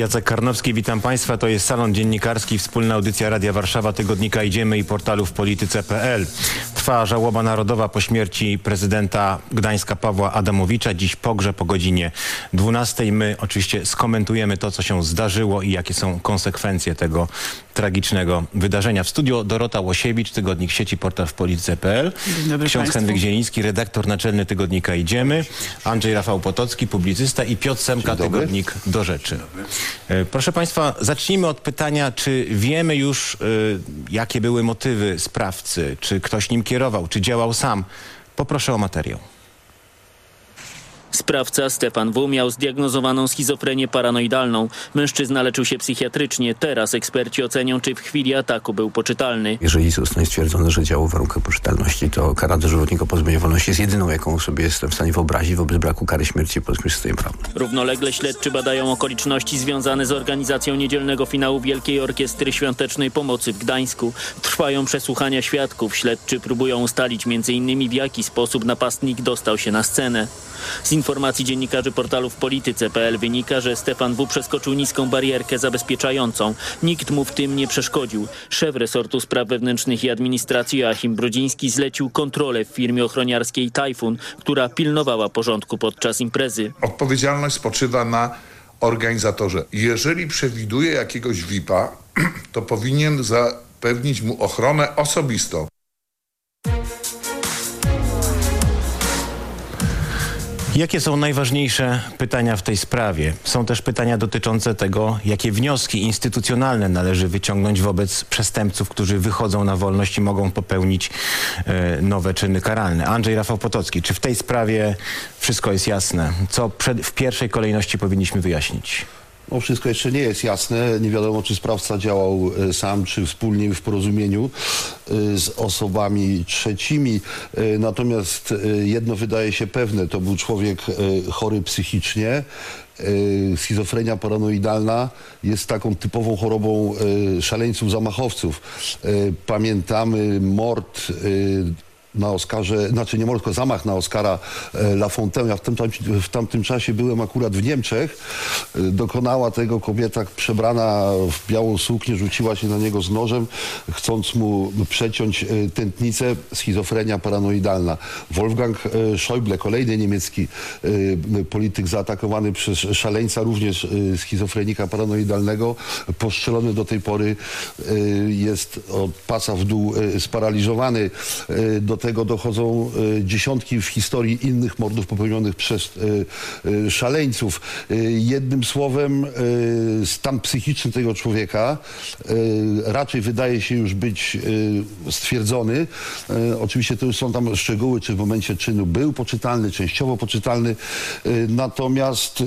Jacek Karnowski, witam Państwa. To jest Salon Dziennikarski, wspólna audycja Radia Warszawa, tygodnika Idziemy i portalu w polityce.pl. Trwa żałoba narodowa po śmierci prezydenta Gdańska Pawła Adamowicza. Dziś pogrzeb o godzinie 12. My oczywiście skomentujemy to, co się zdarzyło i jakie są konsekwencje tego tragicznego wydarzenia. W studio Dorota Łosiewicz, tygodnik sieci portal w polityce.pl. Ksiądz Henryk Zieliński, redaktor naczelny tygodnika Idziemy. Andrzej Rafał Potocki, publicysta i Piotr Semka, tygodnik Do Rzeczy. Proszę Państwa, zacznijmy od pytania, czy wiemy już, jakie były motywy sprawcy, czy ktoś nim kierował, czy działał sam. Poproszę o materiał. Sprawca Stefan W. miał zdiagnozowaną schizofrenię paranoidalną. Mężczyzna leczył się psychiatrycznie. Teraz eksperci ocenią, czy w chwili ataku był poczytalny. Jeżeli zostanie stwierdzone, że działał w warunkach poczytalności, to kara dożywotniego pozbawienia wolności jest jedyną, jaką sobie jestem w stanie wyobrazić wobec braku kary śmierci w polskim systemie prawnym. Równolegle śledczy badają okoliczności związane z organizacją niedzielnego finału Wielkiej Orkiestry Świątecznej Pomocy w Gdańsku. Trwają przesłuchania świadków. Śledczy próbują ustalić m.in. w jaki sposób napastnik dostał się na scenę. Z informacji dziennikarzy portalu w polityce.pl wynika, że Stefan W. przeskoczył niską barierkę zabezpieczającą. Nikt mu w tym nie przeszkodził. Szef resortu spraw wewnętrznych i administracji Joachim Brodziński zlecił kontrolę w firmie ochroniarskiej Tajfun, która pilnowała porządku podczas imprezy. Odpowiedzialność spoczywa na organizatorze. Jeżeli przewiduje jakiegoś VIP-a, to powinien zapewnić mu ochronę osobistą. Jakie są najważniejsze pytania w tej sprawie? Są też pytania dotyczące tego, jakie wnioski instytucjonalne należy wyciągnąć wobec przestępców, którzy wychodzą na wolność i mogą popełnić nowe czyny karalne. Andrzej Rafał Potocki, czy w tej sprawie wszystko jest jasne? Co w pierwszej kolejności powinniśmy wyjaśnić? No, wszystko jeszcze nie jest jasne. Nie wiadomo, czy sprawca działał sam, czy wspólnie w porozumieniu z osobami trzecimi. Natomiast jedno wydaje się pewne. To był człowiek chory psychicznie. Schizofrenia paranoidalna jest taką typową chorobą szaleńców, zamachowców. Pamiętamy mord na Oscarze, znaczy nie tylko zamach na Oscara Lafontaine. Ja w tamtym czasie byłem akurat w Niemczech. Dokonała tego kobieta przebrana w białą suknię, rzuciła się na niego z nożem, chcąc mu przeciąć tętnicę. Schizofrenia paranoidalna. Wolfgang Schäuble, kolejny niemiecki polityk zaatakowany przez szaleńca, również schizofrenika paranoidalnego, postrzelony do tej pory, jest od pasa w dół sparaliżowany. Do tego dochodzą dziesiątki w historii innych mordów popełnionych przez szaleńców. Jednym słowem, stan psychiczny tego człowieka raczej wydaje się już być stwierdzony. Oczywiście to już są tam szczegóły, czy w momencie czynu był poczytalny, częściowo poczytalny. Natomiast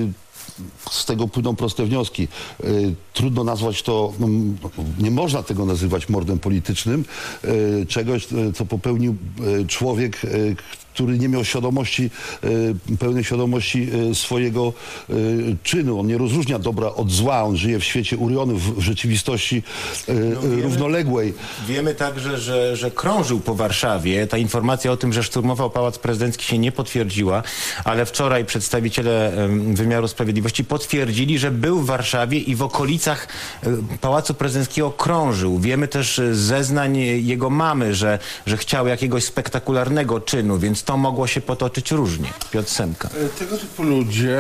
z tego płyną proste wnioski. Trudno nazwać to, nie można tego nazywać mordem politycznym, czegoś, co popełnił człowiek, który nie miał świadomości, pełnej świadomości swojego czynu. On nie rozróżnia dobra od zła. On żyje w świecie urionów, w rzeczywistości równoległej. Wiemy także, że krążył po Warszawie. Ta informacja o tym, że szturmował Pałac Prezydencki, się nie potwierdziła, ale wczoraj przedstawiciele wymiaru sprawiedliwości potwierdzili, że był w Warszawie i w okolicach Pałacu Prezydenckiego krążył. Wiemy też z zeznań jego mamy, że chciał jakiegoś spektakularnego czynu, więc to mogło się potoczyć różnie. Piotr Semka. Tego typu ludzie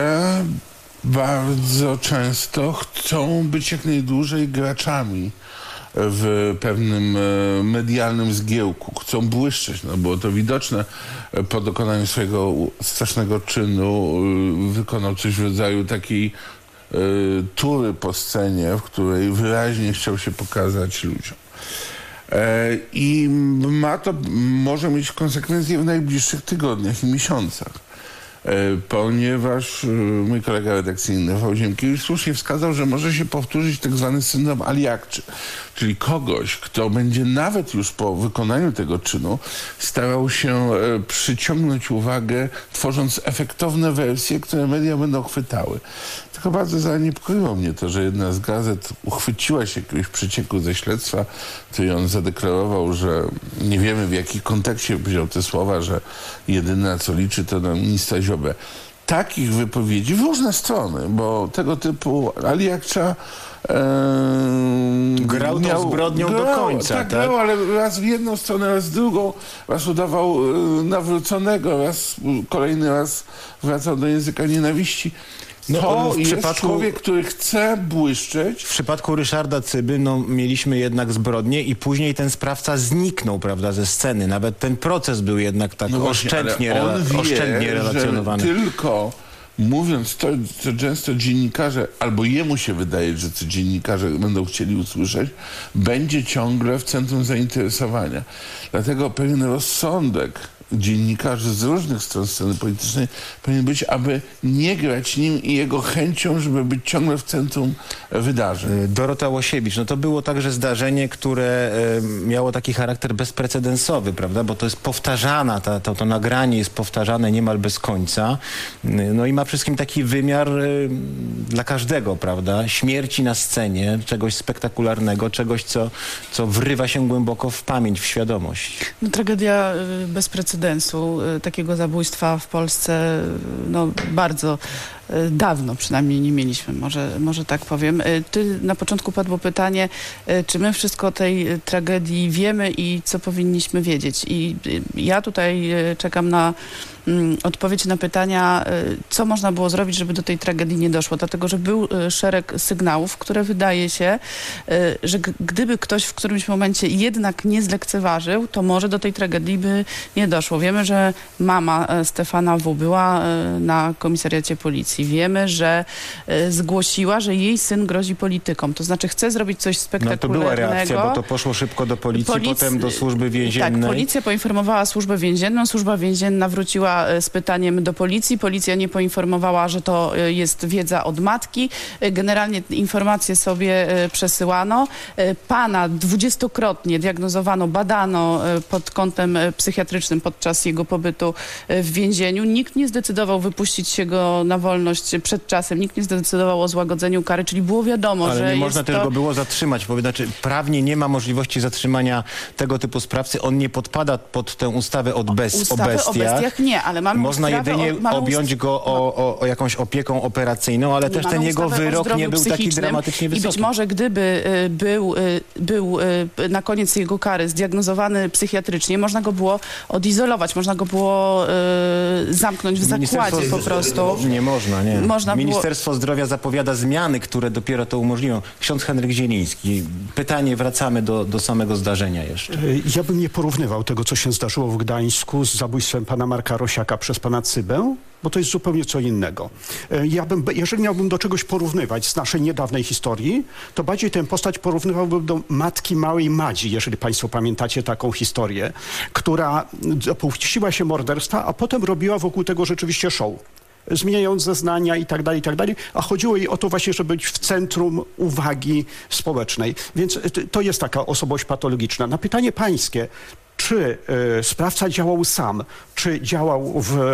bardzo często chcą być jak najdłużej graczami w pewnym medialnym zgiełku. Chcą błyszczeć, no było to widoczne po dokonaniu swojego strasznego czynu. Wykonał coś w rodzaju takiej tury po scenie, w której wyraźnie chciał się pokazać ludziom. I może mieć konsekwencje w najbliższych tygodniach i miesiącach. Ponieważ mój kolega redakcyjny Rafał Ziemkiewicz słusznie wskazał, że może się powtórzyć tak zwany syndrom Aliakczy, czyli kogoś, kto będzie nawet już po wykonaniu tego czynu starał się przyciągnąć uwagę, tworząc efektowne wersje, które media będą chwytały. Tylko bardzo zaniepokoiło mnie to, że jedna z gazet uchwyciła się jakiegoś przecieku ze śledztwa, który on zadeklarował, że nie wiemy, w jakim kontekście wziął te słowa, że jedyne co liczy to na ministra Ziobrę. takich wypowiedzi w różne strony, bo tego typu Ali Akcza grał tą zbrodnią do końca. Tak, grał, ale raz w jedną stronę, raz w drugą, raz udawał nawróconego, kolejny raz wracał do języka nienawiści. To jest człowiek, który chce błyszczeć. W przypadku Ryszarda Cyby mieliśmy jednak zbrodnię i później ten sprawca zniknął, prawda, ze sceny. Nawet ten proces był jednak tak oszczędnie relacjonowany. Tylko mówiąc to, co często dziennikarze, albo jemu się wydaje, że co dziennikarze będą chcieli usłyszeć, będzie ciągle w centrum zainteresowania. Dlatego pewien rozsądek dziennikarzy z różnych stron sceny politycznej powinien być, aby nie grać nim i jego chęcią, żeby być ciągle w centrum wydarzeń. Dorota Łosiewicz, to było także zdarzenie, które miało taki charakter bezprecedensowy, prawda, bo to jest powtarzana, to nagranie jest powtarzane niemal bez końca, i ma wszystkim taki wymiar dla każdego, prawda, śmierci na scenie, czegoś spektakularnego, czegoś, co wrywa się głęboko w pamięć, w świadomość. Tragedia bez precedensu. Takiego zabójstwa w Polsce bardzo dawno przynajmniej nie mieliśmy, może tak powiem. Na początku padło pytanie, czy my wszystko o tej tragedii wiemy i co powinniśmy wiedzieć. I ja tutaj czekam na odpowiedź na pytania, co można było zrobić, żeby do tej tragedii nie doszło. Dlatego, że był szereg sygnałów, które wydaje się, że gdyby ktoś w którymś momencie jednak nie zlekceważył, to może do tej tragedii by nie doszło. Wiemy, że mama Stefana W. była na komisariacie policji. Wiemy, że zgłosiła, że jej syn grozi politykom. To znaczy chce zrobić coś spektakularnego. To była reakcja, bo to poszło szybko do policji, potem do służby więziennej. Tak, policja poinformowała służbę więzienną. Służba więzienna wróciła z pytaniem do policji. Policja nie poinformowała, że to jest wiedza od matki. Generalnie informacje sobie przesyłano. Pana 20-krotnie diagnozowano, badano pod kątem psychiatrycznym podczas jego pobytu w więzieniu. Nikt nie zdecydował wypuścić się go na wolność przed czasem. Nikt nie zdecydował o złagodzeniu kary, czyli było wiadomo, że Ale nie można jest też go było zatrzymać, bo prawnie nie ma możliwości zatrzymania tego typu sprawcy. On nie podpada pod tę ustawę o bestiach. Nie, ale mamy można jedynie objąć go o jakąś opieką operacyjną, ale też ten jego wyrok nie był taki dramatycznie wysoki. I być może gdyby był na koniec jego kary zdiagnozowany psychiatrycznie, można go było odizolować, można go było zamknąć w zakładzie po prostu. Nie można, nie. Ministerstwo Zdrowia zapowiada zmiany, które dopiero to umożliwią. Ksiądz Henryk Zieliński. Pytanie, wracamy do samego zdarzenia jeszcze. Ja bym nie porównywał tego, co się zdarzyło w Gdańsku z zabójstwem pana Marka Rosiaka przez pana Cybę, bo to jest zupełnie co innego. Jeżeli miałbym do czegoś porównywać z naszej niedawnej historii, to bardziej tę postać porównywałbym do matki małej Madzi, jeżeli państwo pamiętacie taką historię, która dopuściła się morderstwa, a potem robiła wokół tego rzeczywiście show, zmieniając zeznania i tak dalej, a chodziło jej o to właśnie, żeby być w centrum uwagi społecznej. Więc to jest taka osobowość patologiczna. Na pytanie pańskie, czy sprawca działał sam, czy działał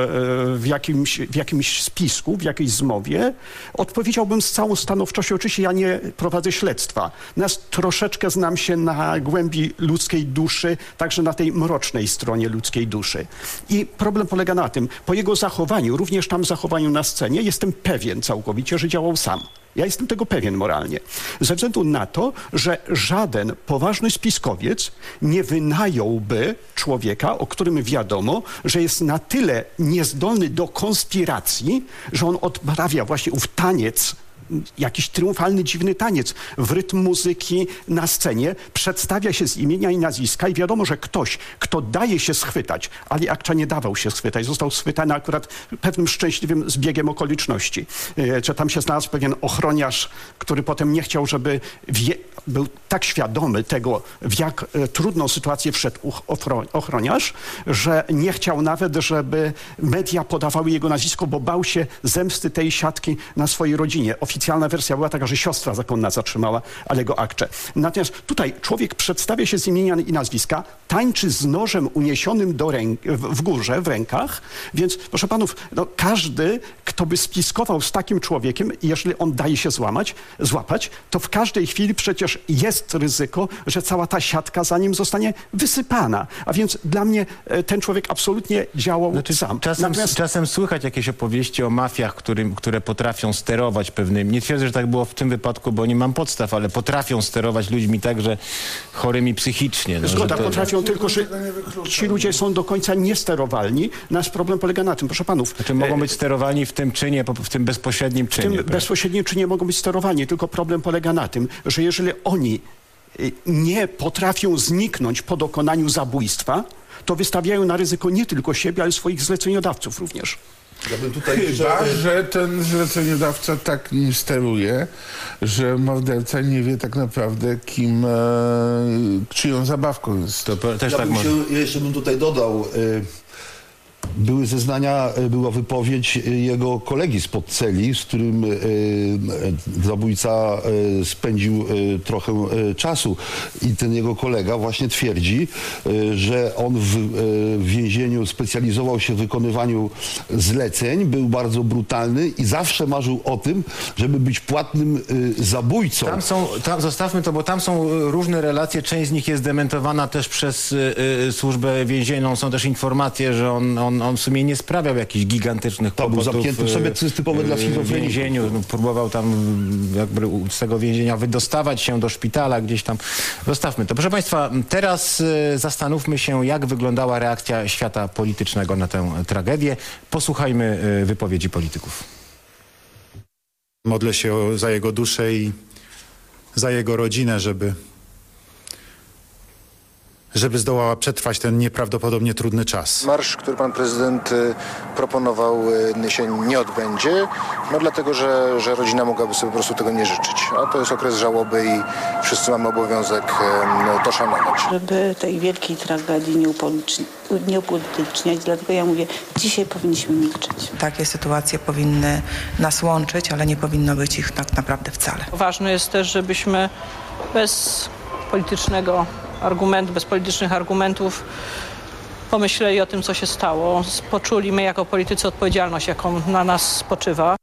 w jakimś spisku, w jakiejś zmowie, odpowiedziałbym z całą stanowczością. Oczywiście ja nie prowadzę śledztwa. Troszeczkę znam się na głębi ludzkiej duszy, także na tej mrocznej stronie ludzkiej duszy. I problem polega na tym, po jego zachowaniu, również tam zachowaniu na scenie, jestem pewien całkowicie, że działał sam. Ja jestem tego pewien moralnie. Ze względu na to, że żaden poważny spiskowiec nie wynająłby człowieka, o którym wiadomo, że jest na tyle niezdolny do konspiracji, że on odprawia właśnie ów taniec, jakiś triumfalny, dziwny taniec w rytm muzyki na scenie, przedstawia się z imienia i nazwiska i wiadomo, że ktoś, kto daje się schwytać, Ali Akcza nie dawał się schwytać, został schwytany akurat pewnym szczęśliwym zbiegiem okoliczności. Że tam się znalazł pewien ochroniarz, który potem nie chciał, żeby był tak świadomy tego, w jak trudną sytuację wszedł ochroniarz, że nie chciał nawet, żeby media podawały jego nazwisko, bo bał się zemsty tej siatki na swojej rodzinie. Oficjalna wersja była taka, że siostra zakonna zatrzymała Alego Akczę. Natomiast tutaj człowiek przedstawia się z imienia i nazwiska, tak tańczy z nożem uniesionym w górze, w rękach. Więc proszę panów, no, każdy, kto by spiskował z takim człowiekiem, jeżeli on daje się złapać, to w każdej chwili przecież jest ryzyko, że cała ta siatka za nim zostanie wysypana. A więc dla mnie ten człowiek absolutnie działał sam. Czasem słychać jakieś opowieści o mafiach, które potrafią sterować pewnymi. Nie twierdzę, że tak było w tym wypadku, bo nie mam podstaw, ale potrafią sterować ludźmi także chorymi psychicznie. No, Zgoda, potrafią, tylko że ci ludzie są do końca niesterowalni. Nasz problem polega na tym, proszę panów. Znaczy mogą być sterowani w tym czynie, w tym bezpośrednim czynie. W tym bezpośrednim czynie mogą być sterowani, tylko problem polega na tym, że jeżeli oni nie potrafią zniknąć po dokonaniu zabójstwa, to wystawiają na ryzyko nie tylko siebie, ale swoich zleceniodawców również. Ja bym tutaj Chyba, że ten zleceniodawca tak nim steruje, że morderca nie wie tak naprawdę, czyją zabawką jest. To też ja tak jeszcze bym tutaj dodał, były zeznania, była wypowiedź jego kolegi spod celi, z którym zabójca spędził trochę czasu. I ten jego kolega właśnie twierdzi, że on w więzieniu specjalizował się w wykonywaniu zleceń, był bardzo brutalny i zawsze marzył o tym, żeby być płatnym zabójcą. Zostawmy to, bo tam są różne relacje, część z nich jest dementowana też przez służbę więzienną. Są też informacje, że on w sumie nie sprawiał jakichś gigantycznych kłopotów. Był zamknięty w sobie, co jest typowe dla schizofreników. W więzieniu. No, próbował tam jakby z tego więzienia wydostawać się do szpitala, gdzieś tam. Zostawmy to. Proszę państwa, teraz zastanówmy się, jak wyglądała reakcja świata politycznego na tę tragedię. Posłuchajmy wypowiedzi polityków. Modlę się za jego duszę i za jego rodzinę, żeby zdołała przetrwać ten nieprawdopodobnie trudny czas. Marsz, który pan prezydent proponował, się nie odbędzie, dlatego, że rodzina mogłaby sobie po prostu tego nie życzyć. A to jest okres żałoby i wszyscy mamy obowiązek to szanować. Żeby tej wielkiej tragedii nie upolityczniać, dlatego ja mówię, dzisiaj powinniśmy milczeć. Takie sytuacje powinny nas łączyć, ale nie powinno być ich tak naprawdę wcale. Ważne jest też, żebyśmy bez politycznych argumentów pomyśleli o tym, co się stało. Poczuli my jako politycy odpowiedzialność, jaką na nas spoczywa.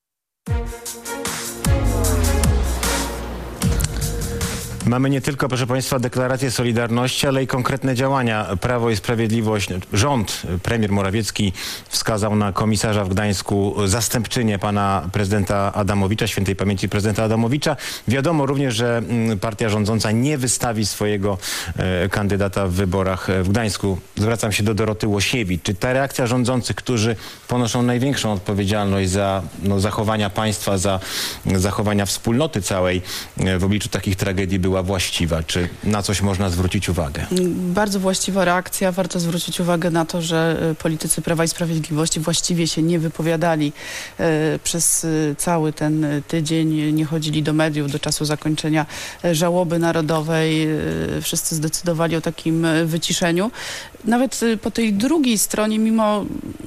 Mamy nie tylko, proszę państwa, deklarację solidarności, ale i konkretne działania. Prawo i Sprawiedliwość, rząd, premier Morawiecki wskazał na komisarza w Gdańsku zastępczynię pana prezydenta Adamowicza, świętej pamięci prezydenta Adamowicza. Wiadomo również, że partia rządząca nie wystawi swojego kandydata w wyborach w Gdańsku. Zwracam się do Doroty Łosiewicz. Czy ta reakcja rządzących, którzy ponoszą największą odpowiedzialność za zachowania państwa, za zachowania wspólnoty całej w obliczu takich tragedii była właściwa? Czy na coś można zwrócić uwagę? Bardzo właściwa reakcja. Warto zwrócić uwagę na to, że politycy Prawa i Sprawiedliwości właściwie się nie wypowiadali przez cały ten tydzień. Nie chodzili do mediów do czasu zakończenia żałoby narodowej. Wszyscy zdecydowali o takim wyciszeniu. Nawet po tej drugiej stronie, mimo...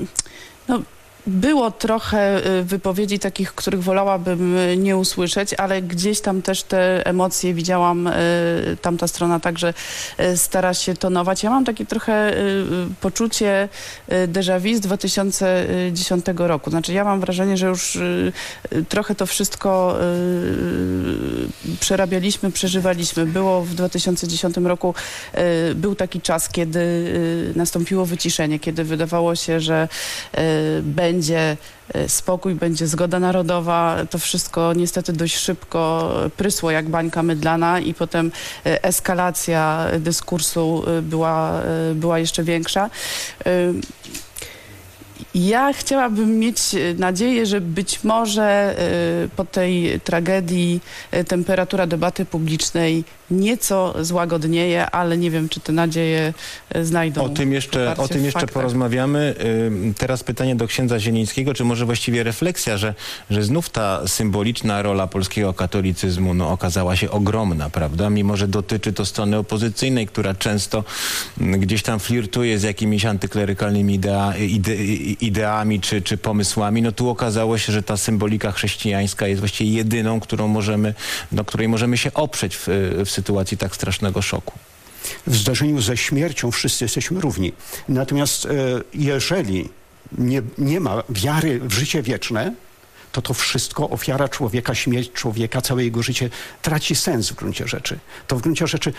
Było trochę wypowiedzi takich, których wolałabym nie usłyszeć, ale gdzieś tam też te emocje widziałam, tamta strona także stara się tonować. Ja mam takie trochę poczucie déjà vu z 2010 roku. Znaczy ja mam wrażenie, że już trochę to wszystko przerabialiśmy, przeżywaliśmy. Było w 2010 roku, był taki czas, kiedy nastąpiło wyciszenie, kiedy wydawało się, że będzie spokój, będzie zgoda narodowa. To wszystko niestety dość szybko prysło jak bańka mydlana i potem eskalacja dyskursu była jeszcze większa. Ja chciałabym mieć nadzieję, że być może po tej tragedii temperatura debaty publicznej nieco złagodnieje, ale nie wiem, czy te nadzieje znajdą. O tym jeszcze porozmawiamy. Teraz pytanie do księdza Zielińskiego, czy może właściwie refleksja, że znów ta symboliczna rola polskiego katolicyzmu okazała się ogromna, prawda? Mimo że dotyczy to strony opozycyjnej, która często gdzieś tam flirtuje z jakimiś antyklerykalnymi ideami czy pomysłami, tu okazało się, że ta symbolika chrześcijańska jest właściwie jedyną, której możemy się oprzeć w sytuacji tak strasznego szoku. W zderzeniu ze śmiercią wszyscy jesteśmy równi. Natomiast jeżeli nie ma wiary w życie wieczne, to wszystko, ofiara człowieka, śmierć człowieka, całe jego życie traci sens w gruncie rzeczy. To w gruncie rzeczy,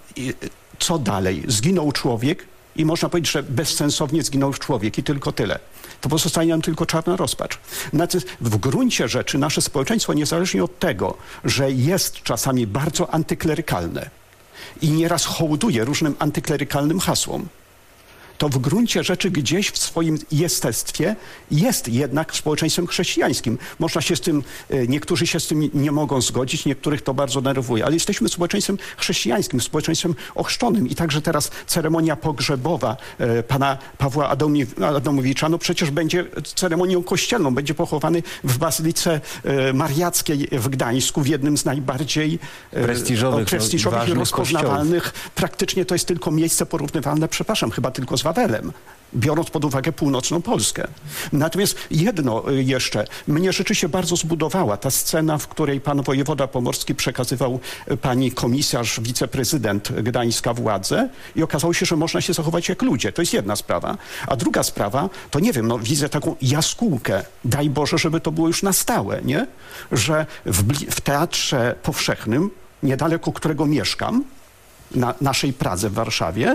co dalej? Zginął człowiek i można powiedzieć, że bezsensownie zginął człowiek i tylko tyle. To pozostaje nam tylko czarna rozpacz. Natomiast w gruncie rzeczy nasze społeczeństwo, niezależnie od tego, że jest czasami bardzo antyklerykalne i nieraz hołduje różnym antyklerykalnym hasłom, to w gruncie rzeczy gdzieś w swoim jestestwie jest jednak społeczeństwem chrześcijańskim. Można się z tym, niektórzy się z tym nie mogą zgodzić, niektórych to bardzo denerwuje, ale jesteśmy społeczeństwem chrześcijańskim, społeczeństwem ochrzczonym i także teraz ceremonia pogrzebowa pana Pawła Adamowicza, no przecież będzie ceremonią kościelną, będzie pochowany w Bazylice Mariackiej w Gdańsku, w jednym z najbardziej prestiżowych i rozpoznawalnych. Kościołów. Praktycznie to jest tylko miejsce porównywalne, przepraszam, chyba tylko z Wawelem, biorąc pod uwagę północną Polskę. Natomiast jedno jeszcze, mnie rzeczywiście bardzo zbudowała ta scena, w której pan wojewoda pomorski przekazywał pani komisarz, wiceprezydent Gdańska władzę i okazało się, że można się zachować jak ludzie. To jest jedna sprawa. A druga sprawa, to nie wiem, no widzę taką jaskółkę, daj Boże, żeby to było już na stałe, nie? Że w Teatrze Powszechnym, niedaleko którego mieszkam, na naszej Pradze w Warszawie,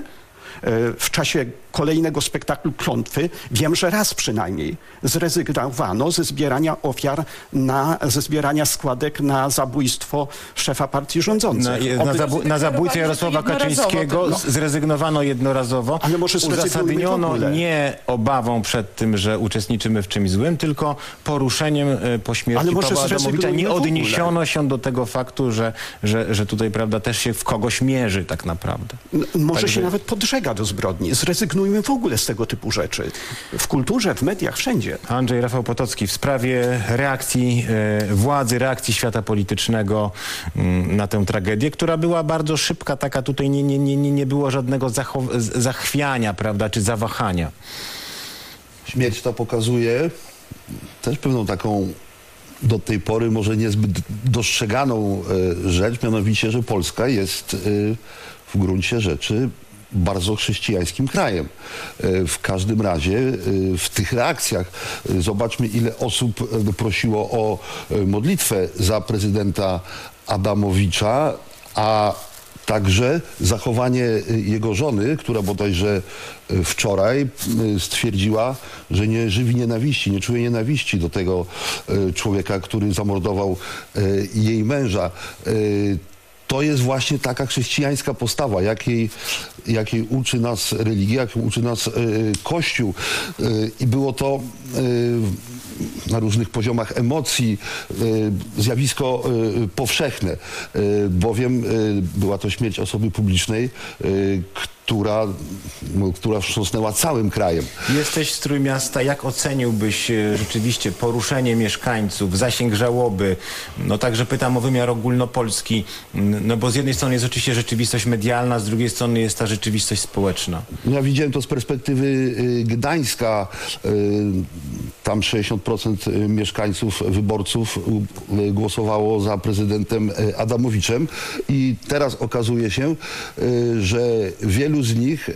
w czasie kolejnego spektaklu Klątwy, wiem, że raz przynajmniej zrezygnowano ze zbierania ofiar, ze zbierania składek na zabójstwo szefa partii rządzącej. Na zabójcę Jarosława Kaczyńskiego zrezygnowano jednorazowo. Ale może uzasadniono nie obawą przed tym, że uczestniczymy w czymś złym, tylko poruszeniem po śmierci Pawła Adamowicza. Nie odniesiono się do tego faktu, że tutaj, prawda, też się w kogoś mierzy tak naprawdę. Może się nawet podżega do zbrodni. Zrezygnujmy w ogóle z tego typu rzeczy. W kulturze, w mediach, wszędzie. Andrzej Rafał Potocki w sprawie reakcji władzy, reakcji świata politycznego na tę tragedię, która była bardzo szybka, taka tutaj nie było żadnego zachwiania, prawda, czy zawahania. Śmierć to pokazuje też pewną taką do tej pory może niezbyt dostrzeganą rzecz, mianowicie, że Polska jest w gruncie rzeczy bardzo chrześcijańskim krajem. W każdym razie w tych reakcjach zobaczmy, ile osób prosiło o modlitwę za prezydenta Adamowicza, a także zachowanie jego żony, która bodajże wczoraj stwierdziła, że nie żywi nienawiści, nie czuje nienawiści do tego człowieka, który zamordował jej męża. To jest właśnie taka chrześcijańska postawa, jakiej uczy nas religia, jakiej uczy nas Kościół. I było to na różnych poziomach emocji zjawisko powszechne, bowiem była to śmierć osoby publicznej, która wstrząsnęła całym krajem. Jesteś z Trójmiasta. Jak oceniłbyś rzeczywiście poruszenie mieszkańców, zasięg żałoby? No także pytam o wymiar ogólnopolski, no bo z jednej strony jest oczywiście rzeczywistość medialna, z drugiej strony jest ta rzeczywistość społeczna. Ja widziałem to z perspektywy Gdańska. Tam 60% mieszkańców, wyborców głosowało za prezydentem Adamowiczem i teraz okazuje się, że wielu z nich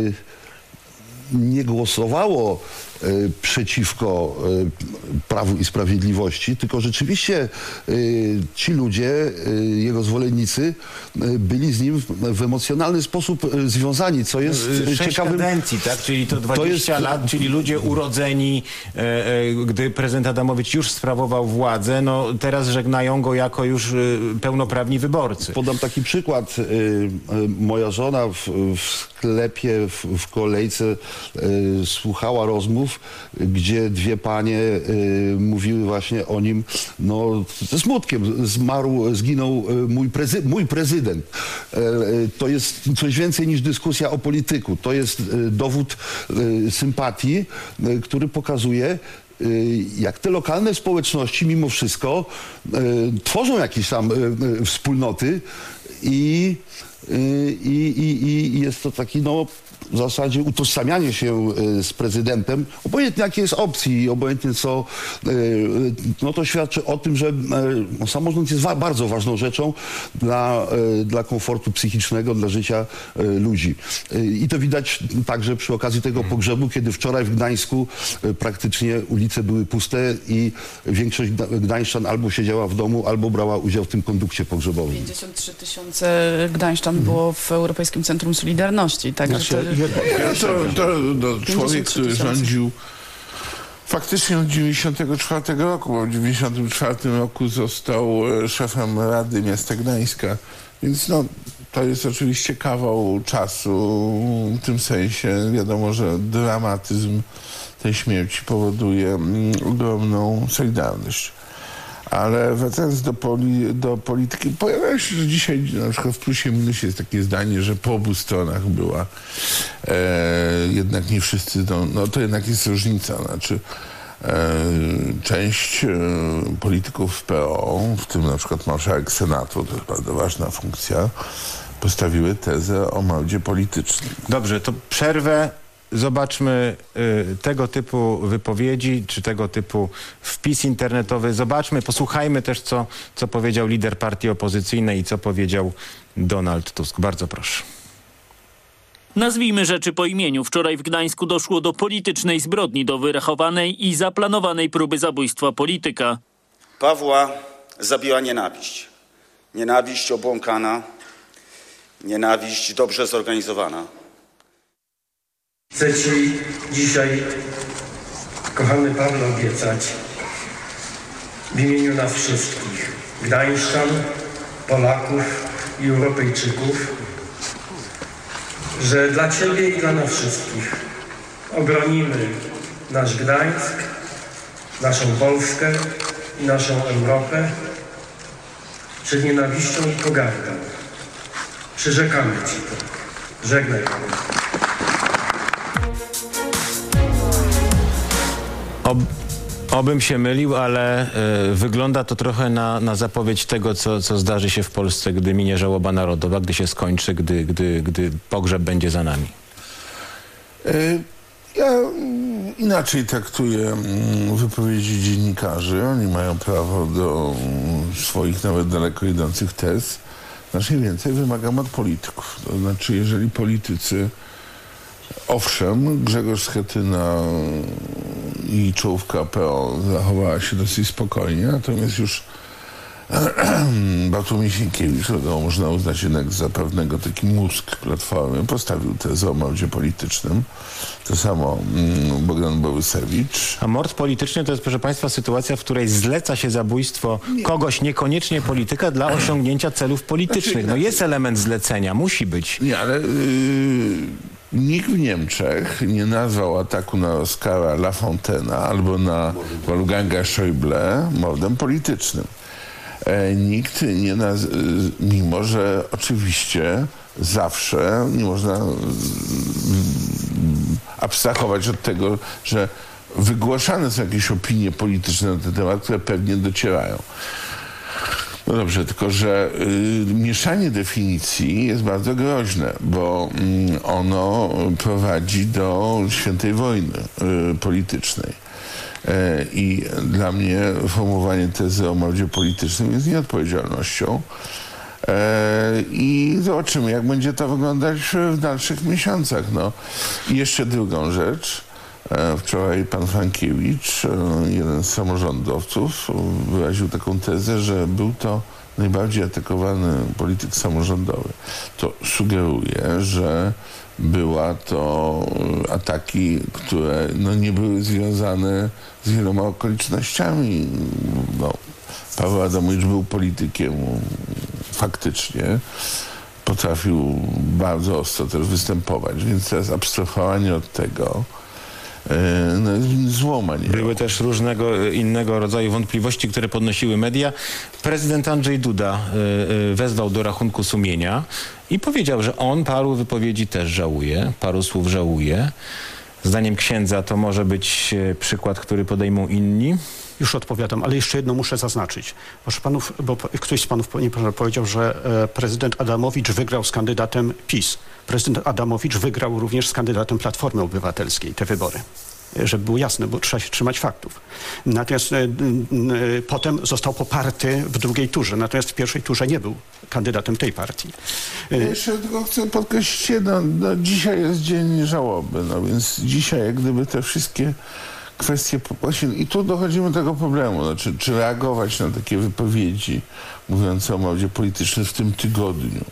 nie głosowało przeciwko Prawu i Sprawiedliwości, tylko rzeczywiście ci ludzie, jego zwolennicy, byli z nim w emocjonalny sposób związani, co jest ciekawym... kadencji, tak? Czyli to 20 lat, czyli ludzie urodzeni, gdy prezydent Adamowicz już sprawował władzę, no teraz żegnają go jako już pełnoprawni wyborcy. Podam taki przykład. Moja żona w sklepie, w kolejce słuchała rozmów, gdzie dwie panie mówiły właśnie o nim, no ze smutkiem, zginął mój prezydent. To jest coś więcej niż dyskusja o polityku. To jest dowód sympatii, który pokazuje, jak te lokalne społeczności mimo wszystko tworzą jakieś tam wspólnoty i jest to taki, no, w zasadzie utożsamianie się z prezydentem, obojętnie jakie jest opcji, obojętnie co, no to świadczy o tym, że samorząd jest bardzo ważną rzeczą dla komfortu psychicznego, dla życia ludzi. I to widać także przy okazji tego pogrzebu, kiedy wczoraj w Gdańsku praktycznie ulice były puste i większość gdańszczan albo siedziała w domu, albo brała udział w tym kondukcie pogrzebowym. 53 000 gdańszczan było w Europejskim Centrum Solidarności. Także człowiek, który rządził faktycznie od 1994 roku, bo w 1994 roku został szefem Rady Miasta Gdańska. Więc no, to jest oczywiście kawał czasu. W tym sensie wiadomo, że dramatyzm tej śmierci powoduje ogromną solidarność. Ale wracając do polityki, pojawia się, że dzisiaj na przykład w plusie minusie jest takie zdanie, że po obu stronach była jednak nie wszyscy, no to jednak jest różnica, znaczy część polityków w PO, w tym na przykład marszałek Senatu, to jest bardzo ważna funkcja, postawiły tezę o modzie politycznym. Dobrze, to przerwę. Zobaczmy tego typu wypowiedzi, czy tego typu wpis internetowy. Zobaczmy, posłuchajmy też, co powiedział lider partii opozycyjnej i co powiedział Donald Tusk. Bardzo proszę. Nazwijmy rzeczy po imieniu. Wczoraj w Gdańsku doszło do politycznej zbrodni, do wyrachowanej i zaplanowanej próby zabójstwa polityka. Pawła zabiła nienawiść. Nienawiść obłąkana, nienawiść dobrze zorganizowana. Chcę Ci dzisiaj, kochany Pawle, obiecać w imieniu nas wszystkich, gdańszczan, Polaków i Europejczyków, że dla Ciebie i dla nas wszystkich obronimy nasz Gdańsk, naszą Polskę i naszą Europę przed nienawiścią i pogardą. Przyrzekamy Ci to. Żegnaj. Obym się mylił, ale wygląda to trochę na zapowiedź tego, co zdarzy się w Polsce, gdy minie żałoba narodowa, gdy się skończy, gdy pogrzeb będzie za nami. Ja inaczej traktuję wypowiedzi dziennikarzy. Oni mają prawo do swoich nawet daleko idących tez. Znacznie więcej wymagam od polityków. To znaczy, jeżeli politycy, owszem, Grzegorz Schetyna i czołówka PO zachowała się dosyć spokojnie, natomiast już Bartłomiej Sienkiewicz, którego można uznać jednak za pewnego taki mózg Platformy, postawił tezę o mordzie politycznym. To samo Bogdan Borysewicz. A mord polityczny to jest, proszę Państwa, sytuacja, w której zleca się zabójstwo kogoś, niekoniecznie polityka, dla osiągnięcia celów politycznych. No jest element zlecenia, musi być. Nie, ale nikt w Niemczech nie nazwał ataku na Oskara Lafontaine'a albo na Wolfganga Schäuble mordem politycznym. Nikt nie mimo że oczywiście zawsze nie można abstrahować od tego, że wygłaszane są jakieś opinie polityczne na ten temat, które pewnie docierają. No dobrze, tylko że mieszanie definicji jest bardzo groźne, bo ono prowadzi do świętej wojny politycznej. I dla mnie formułowanie tezy o mordzie politycznym jest nieodpowiedzialnością. I zobaczymy, jak będzie to wyglądać w dalszych miesiącach. No. I jeszcze drugą rzecz. Wczoraj pan Frankiewicz, jeden z samorządowców, wyraził taką tezę, że był to najbardziej atakowany polityk samorządowy. To sugeruje, że była to ataki, które no, nie były związane z wieloma okolicznościami. No, Paweł Adamowicz był politykiem faktycznie. Potrafił bardzo ostro też występować, więc teraz abstrahowanie od tego no, jest złoma. Były też różnego innego rodzaju wątpliwości, które podnosiły media. Prezydent Andrzej Duda wezwał do rachunku sumienia i powiedział, że on paru wypowiedzi też żałuje, paru słów żałuje. Zdaniem księdza to może być przykład, który podejmą inni. Już odpowiadam, ale jeszcze jedno muszę zaznaczyć. Proszę panów, bo ktoś z panów powiedział, że prezydent Adamowicz wygrał z kandydatem PiS. Prezydent Adamowicz wygrał również z kandydatem Platformy Obywatelskiej te wybory. Żeby było jasne, bo trzeba się trzymać faktów. Natomiast potem został poparty w drugiej turze, natomiast w pierwszej turze nie był kandydatem tej partii. Jeszcze tylko chcę podkreślić jedno, dzisiaj jest dzień żałoby, więc dzisiaj jak gdyby te wszystkie kwestie i tu dochodzimy do tego problemu, znaczy, czy reagować na takie wypowiedzi mówiące o modzie politycznej w tym tygodniu.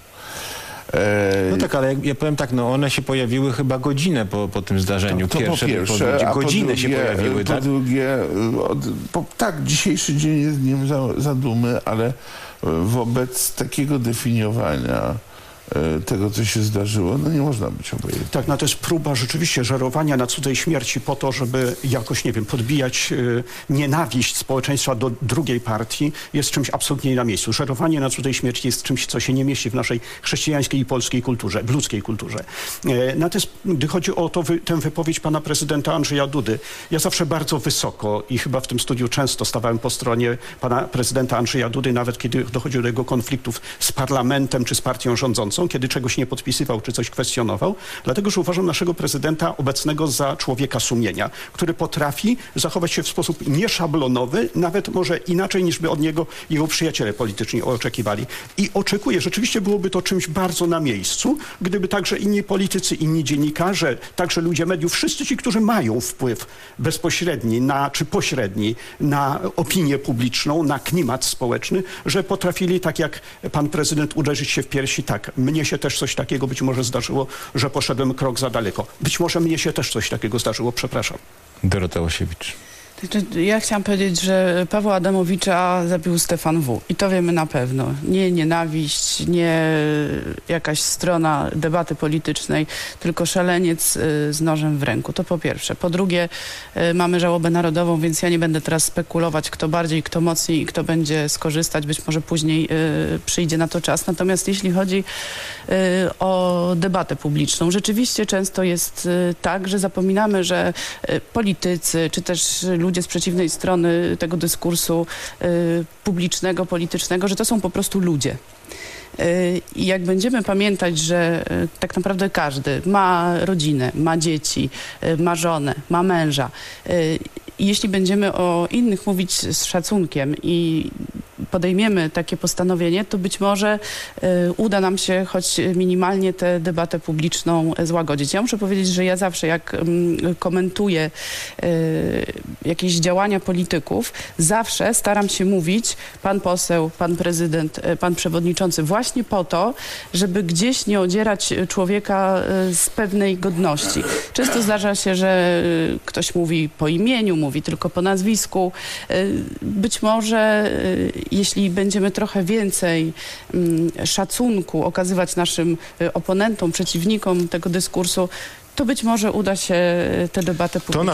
No tak, ale ja powiem tak, one się pojawiły chyba godzinę po tym zdarzeniu. To po pierwsze, godzinę się pojawiły, tak? Po drugie, tak, dzisiejszy dzień jest dniem zadumy, ale wobec takiego definiowania tego, co się zdarzyło, nie można być obojętnym. Tak, to jest próba rzeczywiście żerowania na cudzej śmierci po to, żeby jakoś, nie wiem, podbijać nienawiść społeczeństwa do drugiej partii, jest czymś absolutnie nie na miejscu. Żerowanie na cudzej śmierci jest czymś, co się nie mieści w naszej chrześcijańskiej i polskiej kulturze, w ludzkiej kulturze. Natomiast gdy chodzi o tę wypowiedź pana prezydenta Andrzeja Dudy, ja zawsze bardzo wysoko i chyba w tym studiu często stawałem po stronie pana prezydenta Andrzeja Dudy, nawet kiedy dochodziło do jego konfliktów z parlamentem czy z partią rządzącą, kiedy czegoś nie podpisywał czy coś kwestionował, dlatego że uważam naszego prezydenta obecnego za człowieka sumienia, który potrafi zachować się w sposób nieszablonowy, nawet może inaczej niż by od niego jego przyjaciele polityczni oczekiwali. I oczekuję, rzeczywiście byłoby to czymś bardzo na miejscu, gdyby także inni politycy, inni dziennikarze, także ludzie mediów, wszyscy ci, którzy mają wpływ bezpośredni czy pośredni na opinię publiczną, na klimat społeczny, że potrafili, tak jak pan prezydent, uderzyć się w piersi, tak, mnie się też coś takiego być może zdarzyło, że poszedłem krok za daleko. Być może mnie się też coś takiego zdarzyło, przepraszam. Dorota Łasiewicz. Ja chciałam powiedzieć, że Pawła Adamowicza zabił Stefan W. I to wiemy na pewno. Nie nienawiść, nie jakaś strona debaty politycznej, tylko szaleniec z nożem w ręku. To po pierwsze. Po drugie, mamy żałobę narodową, więc ja nie będę teraz spekulować, kto bardziej, kto mocniej i kto będzie skorzystać. Być może później przyjdzie na to czas. Natomiast jeśli chodzi o debatę publiczną, rzeczywiście często jest tak, że zapominamy, że politycy, czy też ludzie z przeciwnej strony tego dyskursu publicznego, politycznego, że to są po prostu ludzie. I jak będziemy pamiętać, że tak naprawdę każdy ma rodzinę, ma dzieci, ma żonę, ma męża. I jeśli będziemy o innych mówić z szacunkiem i podejmiemy takie postanowienie, to być może uda nam się choć minimalnie tę debatę publiczną złagodzić. Ja muszę powiedzieć, że ja zawsze jak komentuję jakieś działania polityków, zawsze staram się mówić pan poseł, pan prezydent, pan przewodniczący właśnie po to, żeby gdzieś nie odzierać człowieka z pewnej godności. Często zdarza się, że ktoś mówi po imieniu, mówi tylko po nazwisku. Być może jeśli będziemy trochę więcej szacunku okazywać naszym oponentom, przeciwnikom tego dyskursu, to być może uda się tę debatę publiczną...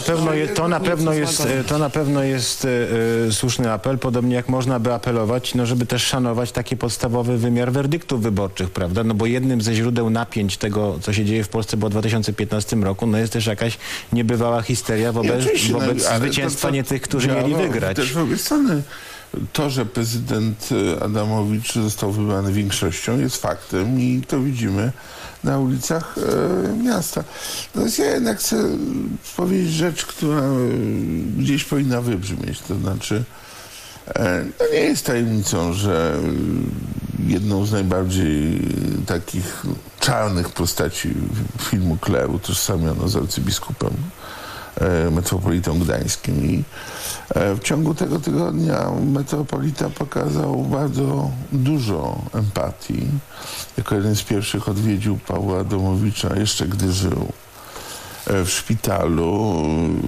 To na pewno jest słuszny apel, podobnie jak można by apelować, żeby też szanować taki podstawowy wymiar werdyktów wyborczych, prawda? Bo jednym ze źródeł napięć tego, co się dzieje w Polsce było w 2015 roku, jest też jakaś niebywała histeria wobec zwycięstwa nie tych, którzy mieli wygrać. Też wobec strony to, że prezydent Adamowicz został wybrany większością, jest faktem i to widzimy na ulicach miasta. Natomiast ja jednak chcę powiedzieć rzecz, która gdzieś powinna wybrzmieć. To znaczy, nie jest tajemnicą, że jedną z najbardziej takich czarnych postaci filmu Kleru utożsamiono z arcybiskupem metropolitą gdańskim i w ciągu tego tygodnia metropolita pokazał bardzo dużo empatii. Jako jeden z pierwszych odwiedził Pawła Adamowicza, jeszcze gdy żył w szpitalu.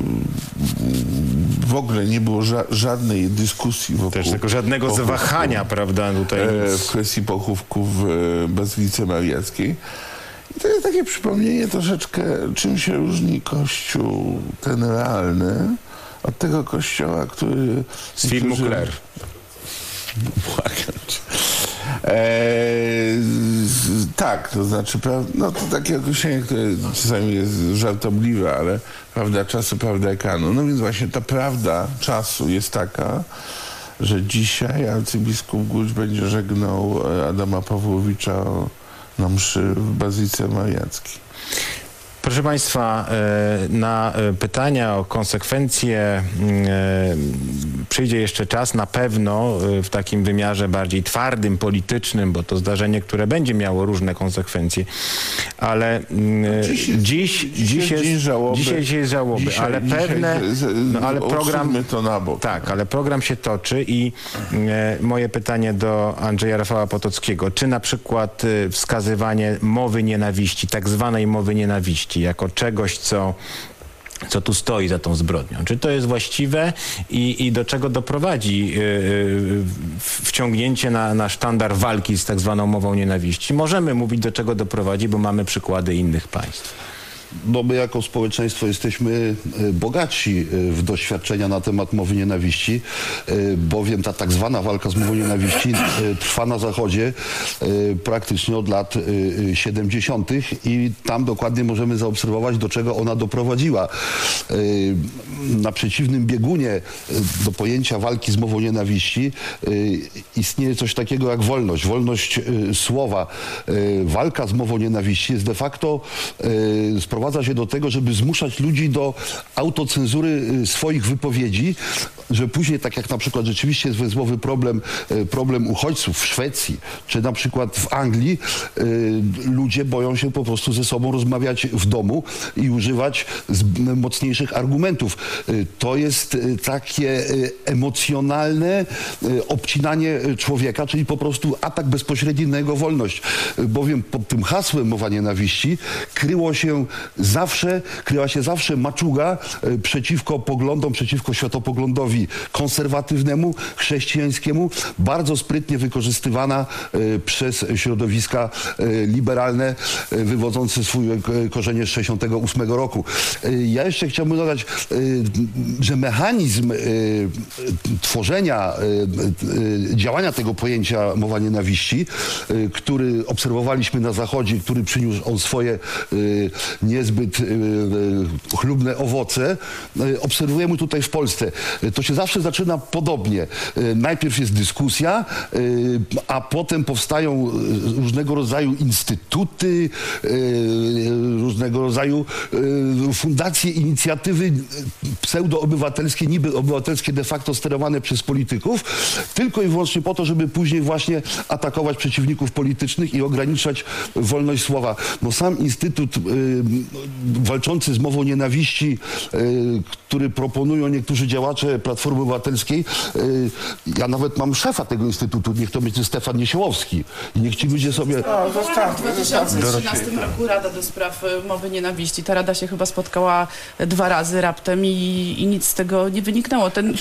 W ogóle nie było żadnej dyskusji wokół... Też tego żadnego zawahania, prawda, tutaj w kwestii pochówku w Bazylice Mariackiej. I to jest takie przypomnienie troszeczkę, czym się różni Kościół ten realny od tego Kościoła, który... Z filmu Kler. Tak, to znaczy, no to takie określenie, które czasami jest żartobliwe, ale prawda czasu, prawda ekranu. No więc właśnie ta prawda czasu jest taka, że dzisiaj arcybiskup Głódź będzie żegnał Adama Pawłowicza na mszy w Bazylice Mariackiej. Proszę Państwa, na pytania o konsekwencje przyjdzie jeszcze czas, na pewno w takim wymiarze bardziej twardym, politycznym, bo to zdarzenie, które będzie miało różne konsekwencje, ale dzisiaj jest żałoby, ale pewne, no, ale program, to na bok. Tak, ale program się toczy i moje pytanie do Andrzeja Rafała Potockiego, czy na przykład wskazywanie mowy nienawiści, tak zwanej mowy nienawiści, jako czegoś, co tu stoi za tą zbrodnią. Czy to jest właściwe i do czego doprowadzi wciągnięcie na sztandar walki z tak zwaną mową nienawiści? Możemy mówić, do czego doprowadzi, bo mamy przykłady innych państw. No my jako społeczeństwo jesteśmy bogatsi w doświadczenia na temat mowy nienawiści, bowiem ta tak zwana walka z mową nienawiści trwa na Zachodzie praktycznie od lat 70. i tam dokładnie możemy zaobserwować, do czego ona doprowadziła. Na przeciwnym biegunie do pojęcia walki z mową nienawiści istnieje coś takiego jak wolność, wolność słowa. Walka z mową nienawiści jest de facto sprowadza się do tego, żeby zmuszać ludzi do autocenzury swoich wypowiedzi, że później, tak jak na przykład rzeczywiście jest wezwowy problem uchodźców w Szwecji, czy na przykład w Anglii, ludzie boją się po prostu ze sobą rozmawiać w domu i używać mocniejszych argumentów. To jest takie emocjonalne obcinanie człowieka, czyli po prostu atak bezpośredni na jego wolność. Bowiem pod tym hasłem mowa nienawiści kryła się zawsze maczuga przeciwko poglądom, przeciwko światopoglądowi konserwatywnemu, chrześcijańskiemu, bardzo sprytnie wykorzystywana przez środowiska liberalne wywodzące swoje korzenie z 1968 roku. Ja jeszcze chciałbym dodać, że mechanizm tworzenia, działania tego pojęcia mowa nienawiści, który obserwowaliśmy na Zachodzie, który przyniósł on swoje niezbyt chlubne owoce, obserwujemy tutaj w Polsce. To się zawsze zaczyna podobnie. Najpierw jest dyskusja, a potem powstają różnego rodzaju instytuty, różnego rodzaju fundacje, inicjatywy pseudo-obywatelskie, niby obywatelskie, de facto sterowane przez polityków, tylko i wyłącznie po to, żeby później właśnie atakować przeciwników politycznych i ograniczać wolność słowa. No sam Instytut walczący z mową nienawiści, który proponują niektórzy działacze Platformy Obywatelskiej, ja nawet mam szefa tego instytutu, niech to będzie Stefan Niesiołowski. I niech ci ludzie sobie... W 2013 roku Rada do Spraw Mowy Nienawiści. Ta rada się chyba spotkała 2 razy raptem i nic z tego nie wyniknęło. Ten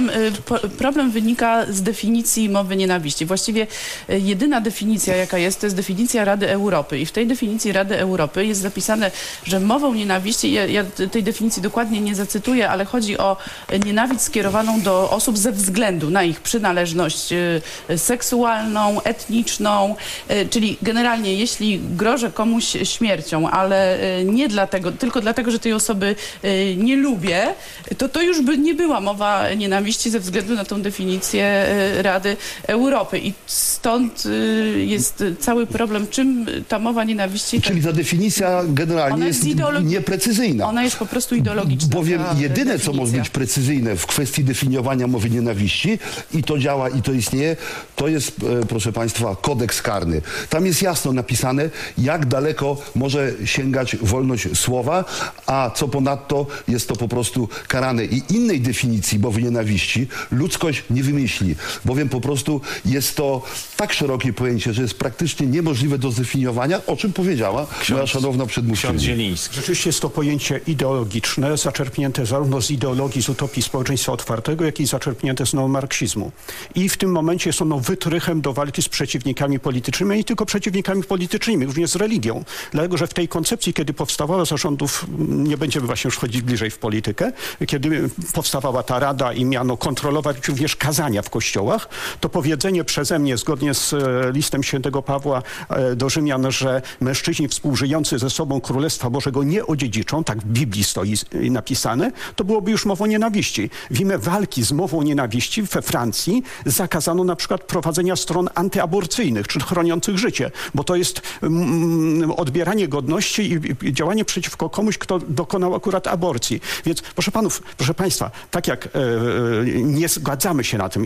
problem wynika z definicji mowy nienawiści. Właściwie jedyna definicja, jaka jest, to jest definicja Rady Europy. I w tej definicji Rady Europy jest zapisane, że mową nienawiści, ja tej definicji dokładnie nie zacytuję, ale chodzi o nienawiść skierowaną do osób ze względu na ich przynależność seksualną, etniczną, czyli generalnie jeśli grożę komuś śmiercią, ale nie dlatego, tylko dlatego, że tej osoby nie lubię, to już by nie była mowa nienawiści ze względu na tą definicję Rady Europy. I stąd jest cały problem, czym ta mowa nienawiści... Czyli ta definicja generalnie jest nieprecyzyjna. Ona jest po prostu ideologiczna. Bowiem jedyne, co może być precyzyjne w kwestii definiowania mowy nienawiści, i to działa, i to istnieje, to jest, proszę Państwa, kodeks karny. Tam jest jasno napisane, jak daleko może sięgać wolność słowa, a co ponadto jest to po prostu karane. I innej definicji mowy nienawiści ludzkość nie wymyśli, bowiem po prostu jest to tak szerokie pojęcie, że jest praktycznie niemożliwe do zdefiniowania, o czym powiedziała moja szanowna przedmówczyni. Rzeczywiście jest to pojęcie ideologiczne, zaczerpnięte zarówno z ideologii, z utopii społeczeństwa otwartego, jak i zaczerpnięte z neomarksizmu. I w tym momencie jest ono wytrychem do walki z przeciwnikami politycznymi, i nie tylko przeciwnikami politycznymi, również z religią. Dlatego, że w tej koncepcji Polski, kiedy powstawała za rządów, nie będziemy właśnie już wchodzić bliżej w politykę, kiedy powstawała ta rada i miano kontrolować również kazania w kościołach, to powiedzenie przeze mnie, zgodnie z listem świętego Pawła do Rzymian, że mężczyźni współżyjący ze sobą Królestwa Bożego nie odziedziczą, tak w Biblii stoi napisane, to byłoby już mową nienawiści. W imię walki z mową nienawiści we Francji zakazano na przykład prowadzenia stron antyaborcyjnych, czy chroniących życie, bo to jest odbieranie godności i działanie przeciwko komuś, kto dokonał akurat aborcji. Więc proszę państwa, tak jak nie zgadzamy się na tym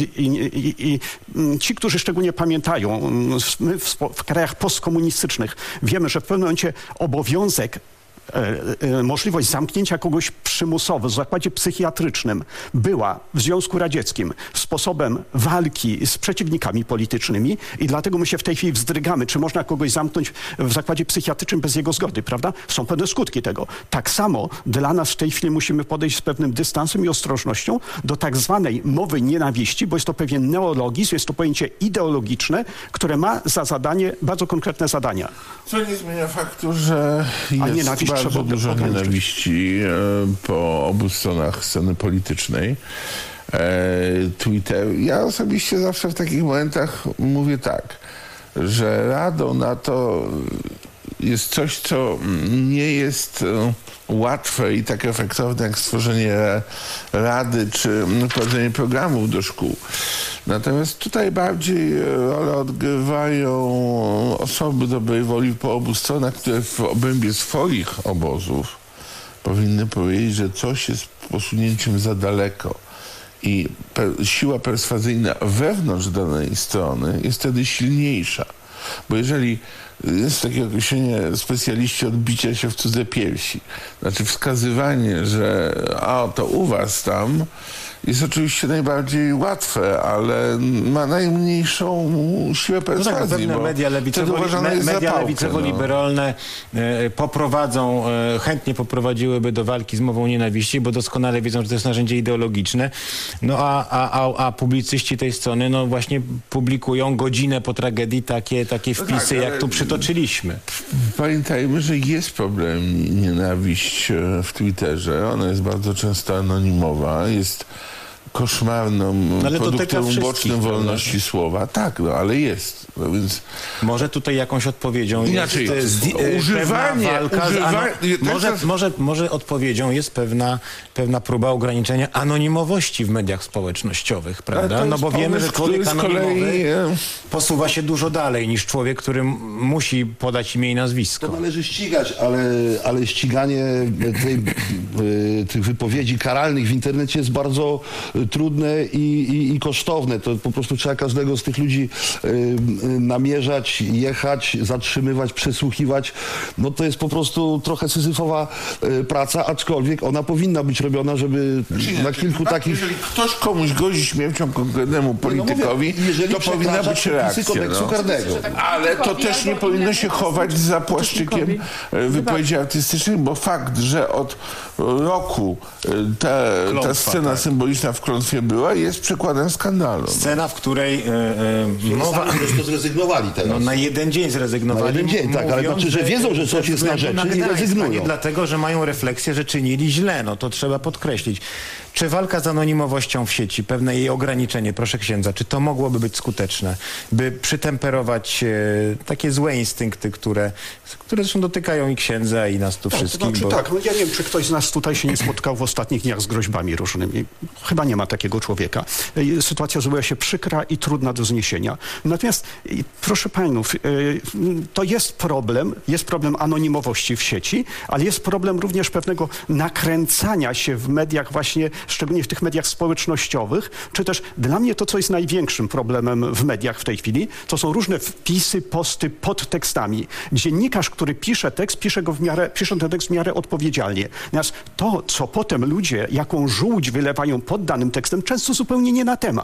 i ci, którzy szczególnie pamiętają, my w krajach postkomunistycznych wiemy, że w pewnym momencie obowiązek, możliwość zamknięcia kogoś przymusowo w zakładzie psychiatrycznym była w Związku Radzieckim sposobem walki z przeciwnikami politycznymi i dlatego my się w tej chwili wzdrygamy, czy można kogoś zamknąć w zakładzie psychiatrycznym bez jego zgody, prawda? Są pewne skutki tego. Tak samo dla nas w tej chwili musimy podejść z pewnym dystansem i ostrożnością do tak zwanej mowy nienawiści, bo jest to pewien neologizm, jest to pojęcie ideologiczne, które ma za zadanie bardzo konkretne zadania. Co nie zmienia faktu, że jest bardzo dużo nienawiści po obu stronach sceny politycznej. Twitter. Ja osobiście zawsze w takich momentach mówię tak, że radą na to jest coś, co nie jest łatwe i tak efektowne jak stworzenie rady czy prowadzenie programów do szkół. Natomiast tutaj bardziej rolę odgrywają osoby dobrej woli po obu stronach, które w obrębie swoich obozów powinny powiedzieć, że coś jest posunięciem za daleko. I siła perswazyjna wewnątrz danej strony jest wtedy silniejsza. Bo jeżeli jest takie określenie specjaliści odbicia się w cudze piersi, znaczy wskazywanie, że to u was tam jest oczywiście najbardziej łatwe, ale ma najmniejszą siłę perswazji. No tak, pewne media lewicowo-liberalne chętnie poprowadziłyby do walki z mową nienawiści, bo doskonale wiedzą, że to jest narzędzie ideologiczne. No a publicyści tej strony no właśnie publikują godzinę po tragedii takie wpisy, jak tu przytoczyliśmy. Pamiętajmy, że jest problem nienawiść w Twitterze. Ona jest bardzo często anonimowa, jest koszmarnym produktem ubocznym wolności słowa. Tak, no ale jest. No więc może tutaj jakąś odpowiedzią inaczej, jest może odpowiedzią jest pewna próba ograniczenia anonimowości w mediach społecznościowych, prawda? No bo wiemy, że człowiek anonimowy posuwa się dużo dalej niż człowiek, który musi podać imię i nazwisko. To należy ścigać, ale ściganie tych wypowiedzi karalnych w internecie jest bardzo trudne i kosztowne. To po prostu trzeba każdego z tych ludzi namierzać, jechać, zatrzymywać, przesłuchiwać. No to jest po prostu trochę syzyfowa praca, aczkolwiek ona powinna być robiona, żeby na kilku takich... Jeżeli ktoś komuś grozi śmiercią konkretnemu politykowi, to powinna być reakcja. Ale to też nie powinno się chować za płaszczykiem wypowiedzi artystycznych, bo fakt, że od roku ta scena symboliczna w klątwie była, jest przykładem skandalu. Scena, w której mowa... to zrezygnowali teraz. No, na jeden dzień zrezygnowali. Na jeden dzień, tak, ale znaczy, że wiedzą, że coś jest na rzeczy i rezygnują. Nie dlatego, że mają refleksję, że czynili źle, no to trzeba podkreślić. Czy walka z anonimowością w sieci, pewne jej ograniczenie, proszę księdza, czy to mogłoby być skuteczne, by przytemperować takie złe instynkty, które zresztą dotykają i księdza, i nas tu wszystkich? To znaczy, tak, no ja nie wiem, czy ktoś z nas tutaj się nie spotkał w ostatnich dniach z groźbami różnymi. Chyba nie ma takiego człowieka. Sytuacja zrobiła się przykra i trudna do zniesienia. Natomiast, proszę panów, to jest problem anonimowości w sieci, ale jest problem również pewnego nakręcania się w mediach właśnie, szczególnie w tych mediach społecznościowych, czy też dla mnie to, co jest największym problemem w mediach w tej chwili, to są różne wpisy, posty pod tekstami. Dziennikarz, który pisze tekst, pisze ten tekst w miarę odpowiedzialnie. Natomiast to, co potem ludzie, jaką żółć wylewają pod danym tekstem, często zupełnie nie na temat.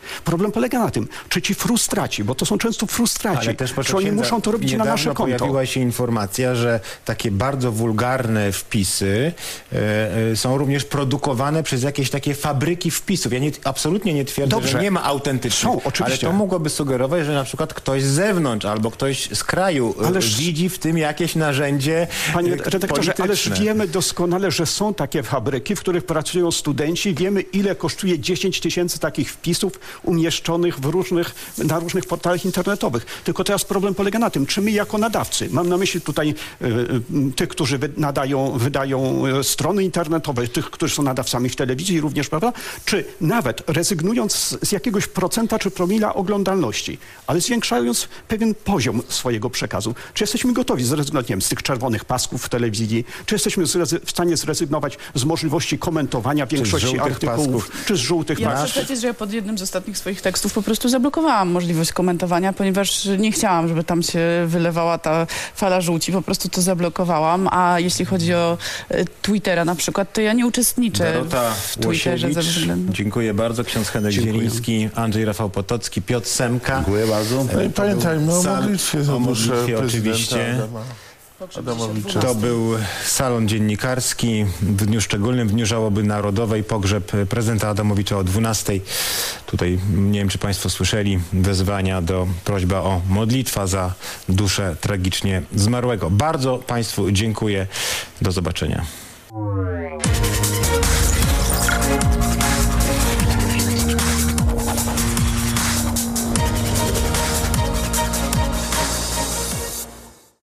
Problem polega na tym, czy ci frustraci, bo to są często frustraci, Ale też, czy proszę oni księdza, muszą to robić na nasze konto. Pojawiła się informacja, że takie bardzo wulgarne wpisy są również produkowane przez jakieś takie fabryki wpisów. Ja absolutnie nie twierdzę, Dobrze. że nie ma autentycznych, Są, oczywiście. ale to mogłoby sugerować, że na przykład ktoś z zewnątrz albo ktoś z kraju widzi w tym jakieś narzędzie Panie redaktorze, ależ polityczne. wiemy doskonale, że są takie fabryki, w których pracują studenci. Wiemy, ile kosztuje 10 tysięcy takich wpisów umieszczonych na różnych portalach internetowych. Tylko teraz problem polega na tym, czy my jako nadawcy, mam na myśli tutaj tych, którzy wydają strony internetowe, tych, którzy są nadawcami w telewizji również, prawda? Czy nawet rezygnując z jakiegoś procenta czy promila oglądalności, ale zwiększając pewien poziom swojego przekazu, czy jesteśmy gotowi zrezygnować, nie wiem, z tych czerwonych pasków w telewizji, czy jesteśmy w stanie zrezygnować z możliwości komentowania większości artykułów, czy z żółtych Ja pasków? muszę powiedzieć, że ja pod jednym z ostatnich swoich tekstów po prostu zablokowałam możliwość komentowania, ponieważ nie chciałam, żeby tam się wylewała ta fala żółci. Po prostu to zablokowałam. A jeśli chodzi o Twittera na przykład, to ja nie uczestniczę Dorota w Twitterze ze Łosiewicz, względu... dziękuję bardzo. Ksiądz Henryk Zieliński, Andrzej Rafał Potocki, Piotr Semka. Dziękuję bardzo. Pamiętajmy o modlitwie za duszę oczywiście. Adamowicza. To był salon dziennikarski w dniu szczególnym, w Dniu Żałoby Narodowej, pogrzeb prezydenta Adamowicza o 12:00. Tutaj, nie wiem czy Państwo słyszeli, wezwania prośba o modlitwa za duszę tragicznie zmarłego. Bardzo Państwu dziękuję. Do zobaczenia.